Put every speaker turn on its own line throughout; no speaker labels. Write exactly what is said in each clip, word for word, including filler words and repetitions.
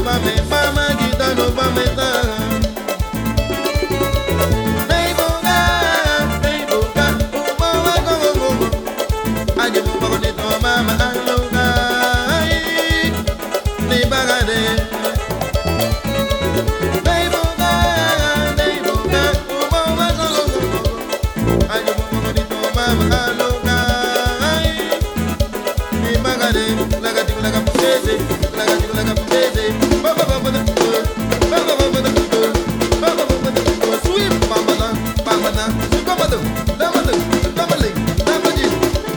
mame, mama gitano mame ta. Hey boga, hey boga, mama go go go. Aje bu bonito mama aloga, ni bagade. Hey boga, hey boga, mama go go go. Aje bu bonito mama aloga, ni bagade. Laga tiku laga puteze, laga tiku laga puteze. Baba baba da puto, baba baba da puto, baba baba da puto. Sweet mama na, mama na, mama do, mama do, mama le, mama ji.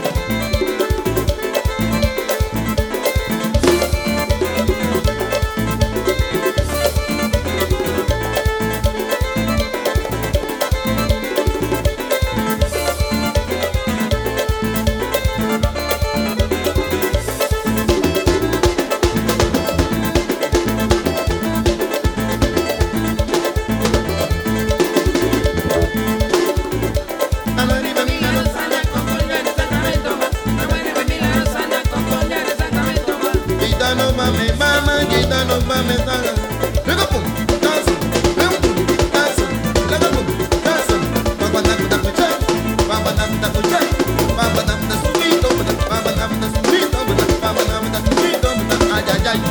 Gitano mame, mama gitano mame taga. Luego pum, danza, luego pum, danza, luego pum, danza. Baba nam da kucha, baba nam da kucha, baba nam da suito, baba nam da suito, baba nam da suito, ay ay ay.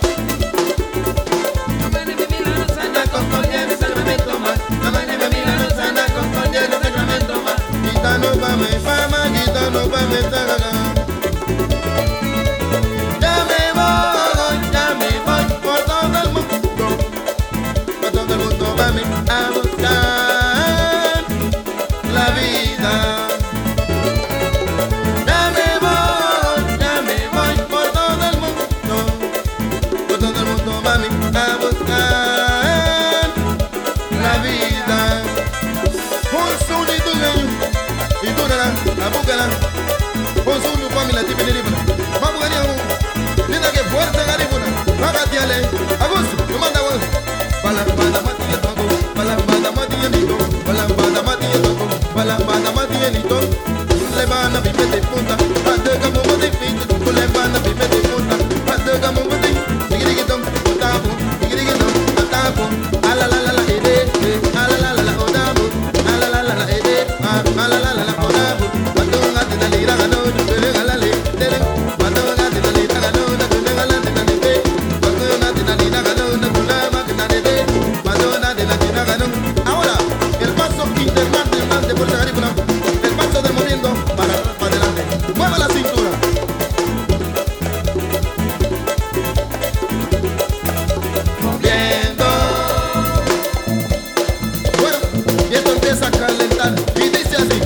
Amane de Milano sana con cordial sacramento ma, amane de Milano sana con cordial sacramento ma. Gitano mame, mama gitano mame taga. A buscar la vida. Ya me voy, ya me voy por todo el mundo, por todo el mundo, mami, a buscar la vida. Un solo y tu gaño, y tú nada, a buscarla. Un solo y familia, tipo de libro. Vamos a ganar un, mira que fuerte garibuna. Hágate a gusto, me manda vos. Bala bala mati toco, bala bala mati elito, bala bala mati toco, bala bala mati elito. Le van a vivir de punta, ande como mati fit, tú le van a vivir de punta, ande como mati. Sigirigitom, otabo, sigirigitom, otabo. Ala la la la ede, ala la la la otabo, ala la la la ede, ala la la la otabo. Matunga de la lira gano, de la le, de la. Matunga de la lira gano, de la le, de la. Matunga de la lira gano, de la. Ahora, el paso internacional de Puerto Rico, el paso del moviendo para, para adelante. Mueva la cintura. Moviendo. Bueno, y esto empieza a calentar y dice así.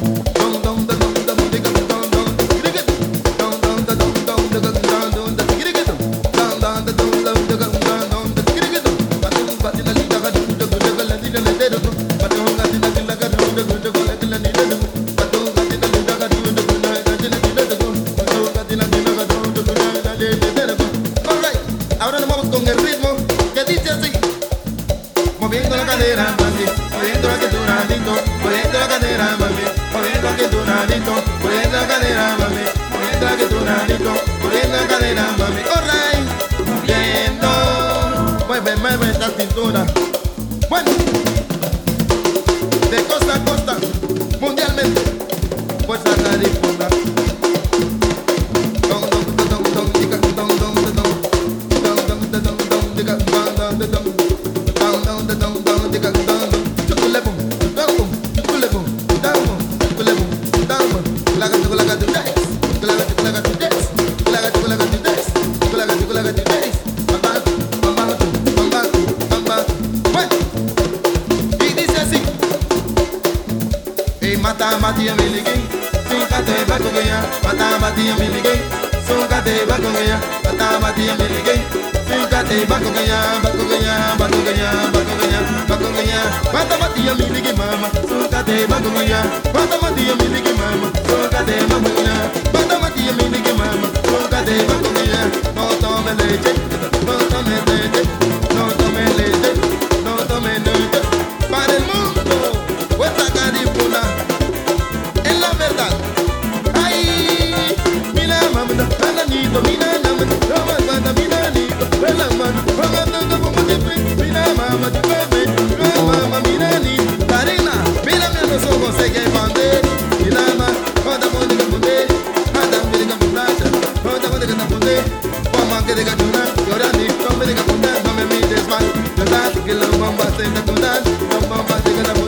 Ahora nos vamos con el ritmo que dice así. Moviendo la cadera, mami, moviendo la cinturadito, moviendo la cadera, mami, moviendo la cinturadito, moviendo la cadera, mami, moviendo la cinturadito, moviendo la cadera, mami. Alright, moviendo, mueve, mueve esta cintura. Bueno, de costa a costa, mundialmente, fuerza caripona. Mata mati a miliki, sukate bakogeya. Mata mati a miliki, sukate bakogeya. Mata mati a miliki, sukate bakogeya, bakogeya, bakogeya, bakogeya, bakogeya. Mata mati a miliki mama, sukate bakogeya. Mata mati a miliki mama, sukate bakogeya. Mata mati a miliki mama, sukate bakogeya. No tome leche, no tome leche, no tome leche, no tome leche. Para el mundo, vuestra caripula. En la verdad, ay, mira mamá, ananito, mira la mano, mira la mano, mira la mano. Vamos que diga chuna, llora ni, no me diga puta, no me mires mal. Yo sabes que la bomba se está total, la bomba se queda